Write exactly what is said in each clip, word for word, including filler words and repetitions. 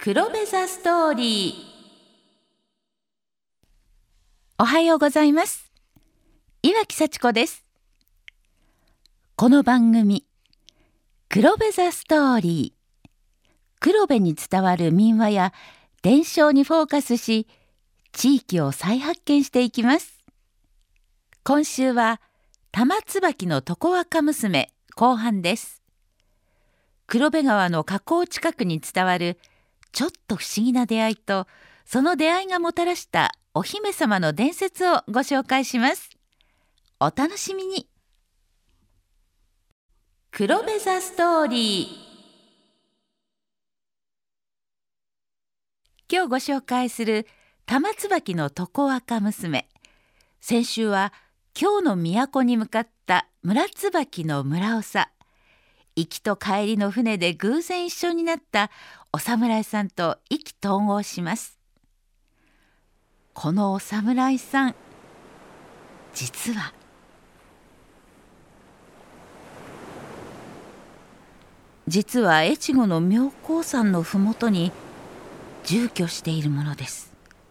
黒部ザストーリー。おはようございます。岩木幸子です。この番組黒部ザストーリー、黒部に伝わる民話や伝承にフォーカスし、地域を再発見していきます。今週は玉椿の床若娘後半です。黒部川の河口近くに伝わるちょっと不思議な出会いと、その出会いがもたらしたお姫様の伝説をご紹介します。お楽しみに。黒部ザストーリー。今日ご紹介する玉椿の床若娘。先週は京の都に向かった村椿の村長、行きと帰りの船で偶然一緒になったお侍さんと意気投合します。このお侍さん、実は実は越後の妙高山のふもとに住居しているものです。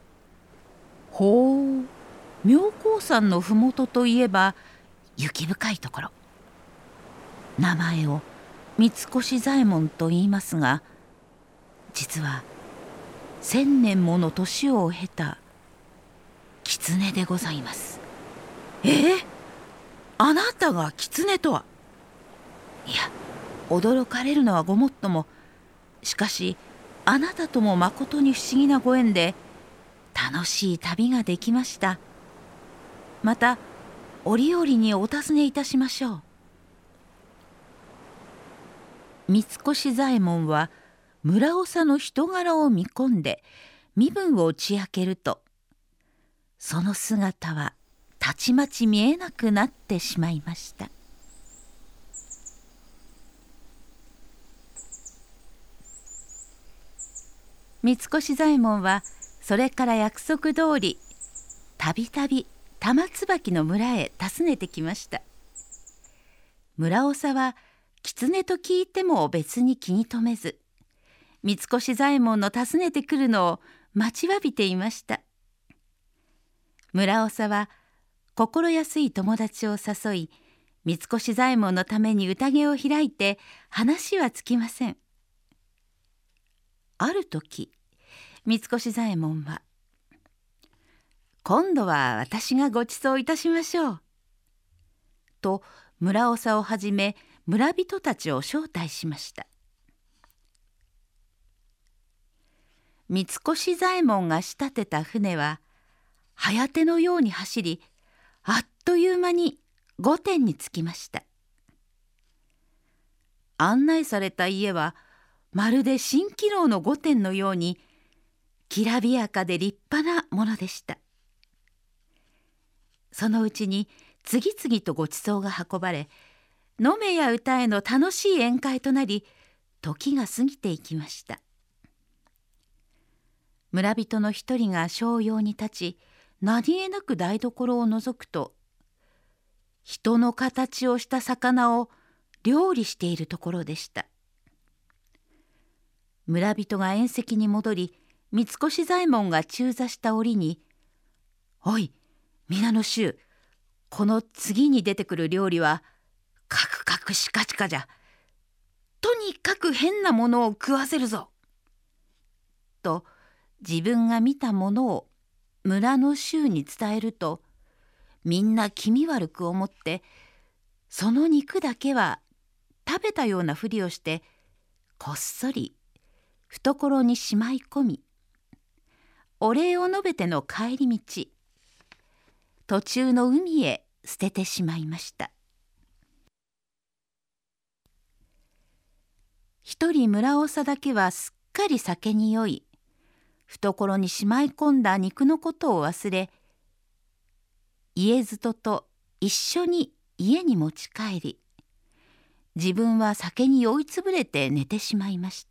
ほう、妙高山のふもとといえば雪深いところ。名前を三越左衛門と言いますが、実は千年もの年を経た狐でございます。えー、あなたが狐とは。いや、驚かれるのはごもっとも。しかしあなたともまことに不思議なご縁で楽しい旅ができました。また折々にお尋ねいたしましょう。三越左衛門は村長の人柄を見込んで身分を打ち明けると、その姿はたちまち見えなくなってしまいました。三越左衛門はそれから約束通りたびたび玉椿の村へ訪ねてきました。村長は狐と聞いても別に気に留めず、三越左衛門の訪ねてくるのを待ちわびていました。村長は心安い友達を誘い、三越左衛門のために宴を開いて話はつきません。ある時、三越左衛門は「今度は私がご馳走いたしましょう」と村長をはじめ村人たちを招待しました。三越左衛門が仕立てた船は早手のように走り、あっという間に御殿に着きました。案内された家はまるで蜃気楼の御殿のようにきらびやかで立派なものでした。そのうちに次々とご馳走が運ばれ、飲めや歌えの楽しい宴会となり、時が過ぎていきました。村人の一人が商用に立ち、何気なく台所を覗くと、人の形をした魚を料理しているところでした。村人が宴席に戻り、三越左衛門が中座した折に「おい、皆の衆、この次に出てくる料理はカクカクシカチカじゃ。とにかく変なものを食わせるぞ」と自分が見たものを村の衆に伝えると、みんな気味悪く思って、その肉だけは食べたようなふりをしてこっそり懐にしまい込み、お礼を述べての帰り道、途中の海へ捨ててしまいました。一人村長だけはすっかり酒に酔い、懐にしまい込んだ肉のことを忘れ、家人と一緒に家に持ち帰り、自分は酒に酔いつぶれて寝てしまいました。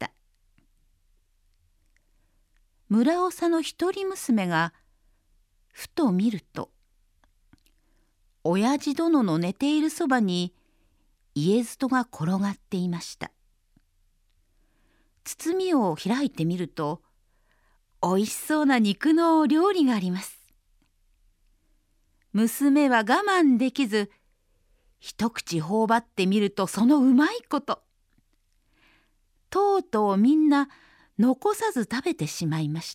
村長の一人娘がふと見ると、親父殿の寝ているそばに家人が転がっていました。 包みを開いてみると、おいしそうな肉の料理があります。娘は我慢できず、一口頬張ってみるとそのうまいこと。とうとうみんな残さず食べてしまいました。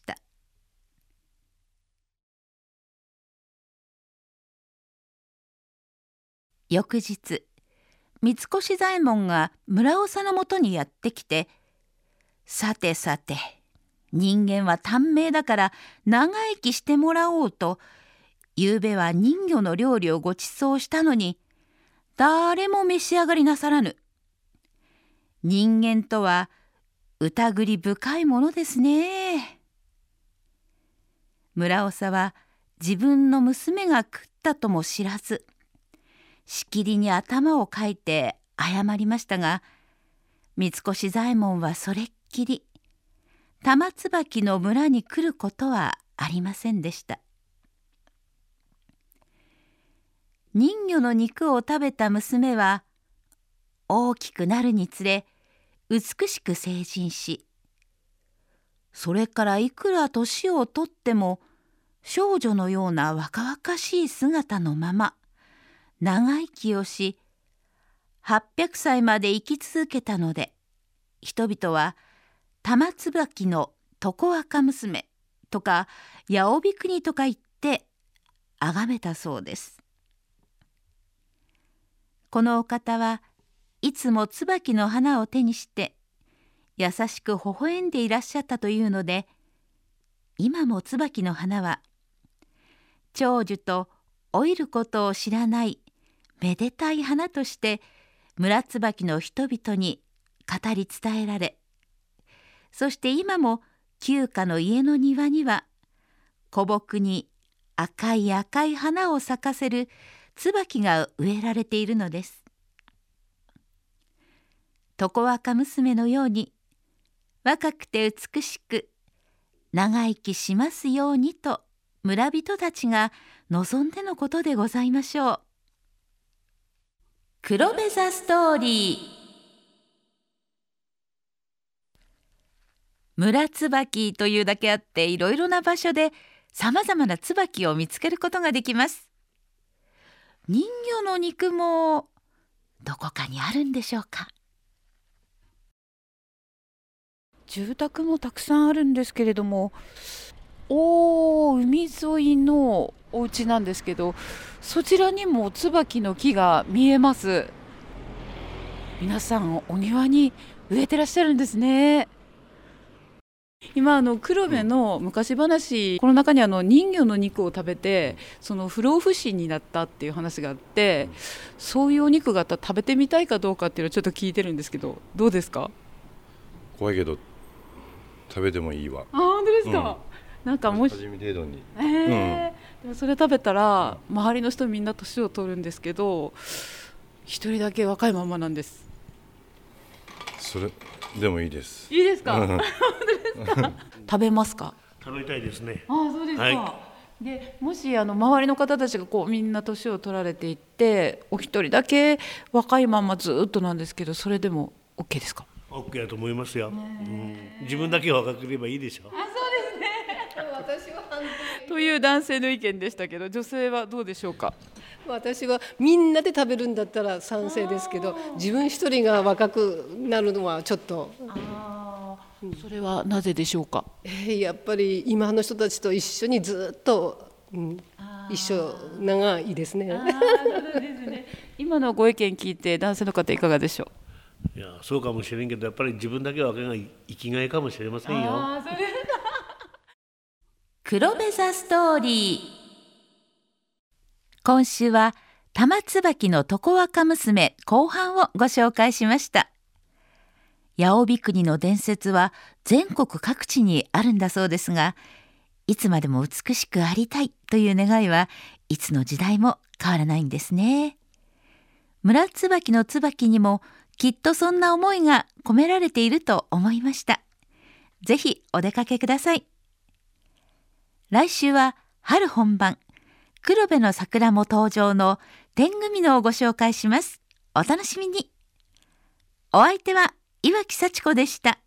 翌日、三越左衛門が村長のもとにやってきて、さてさて、人間は短命だから長生きしてもらおうと、ゆうべは人魚の料理をご馳走したのに、誰も召し上がりなさらぬ。人間とは疑り深いものですね。村長は自分の娘が食ったとも知らず、しきりに頭をかいて謝りましたが、三越左衛門はそれっきり玉椿の村に来ることはありませんでした。人魚の肉を食べた娘は大きくなるにつれ美しく成人し、それからいくら年をとっても少女のような若々しい姿のまま長生きをし、はっぴゃくさいまで生き続けたので、人々は玉椿の床若娘とか八帯国とか言って崇めたそうです。このお方はいつも椿の花を手にして優しく微笑んでいらっしゃったというので、今も椿の花は長寿と老いることを知らないめでたい花として村椿の人々に語り伝えられ、そして今も旧家の家の庭には古木に赤い赤い花を咲かせる椿が植えられているのです。床若娘のように若くて美しく長生きしますようにと村人たちが望んでのことでございましょう。黒部ザストーリー。村椿というだけあっていろいろな場所でさまざまな椿を見つけることができます。人魚の肉もどこかにあるんでしょうか。住宅もたくさんあるんですけれども、おー、海沿いのお家なんですけど、そちらにも椿の木が見えます。皆さんお庭に植えてらっしゃるんですね。今あの黒部の昔話、この中にあの人魚の肉を食べてその不老不死になったっていう話があって、そういうお肉があったら食べてみたいかどうかっていうのをちょっと聞いてるんですけど、どうですか？ 怖いけど食べてもいいわ。 あ、本当ですか？うん、なんかもし味見程度に、 えーうん、でもそれ食べたら周りの人みんな年を取るんですけど、一人だけ若いままなんです。 それでもいいです。 いいですか？本当ですか？食べますか？ 食べたいですね。 ああ、そうですか。 はい、 でもしあの周りの方たちがこうみんな年を取られていってお一人だけ若いままずっとなんですけど、それでも OK ですか？ OK だと思いますよ、うん、自分だけ若ければいいでしょ。 あ、そうですね。 私は反対という男性の意見でしたけど、女性はどうでしょうか？ 私はみんなで食べるんだったら賛成ですけど、自分一人が若くなるのはちょっと。 あ、うん、それはなぜでしょうか？ えー、やっぱり今の人たちと一緒にずっと、うん、一緒長いですね。 あ、そうですね。今のご意見聞いて男性の方いかがでしょう？ いや、そうかもしれんけど、やっぱり自分だけ若が生きがいかもしれませんよ。 あ、それ黒部ザストーリー。今週は玉椿の床若娘後半をご紹介しました。八帯国の伝説は全国各地にあるんだそうですが、いつまでも美しくありたいという願いはいつの時代も変わらないんですね。村椿の椿にもきっとそんな思いが込められていると思いました。ぜひお出かけください。来週は春本番、黒部の桜も登場の天狗美濃をご紹介します。お楽しみに。お相手は岩木幸子でした。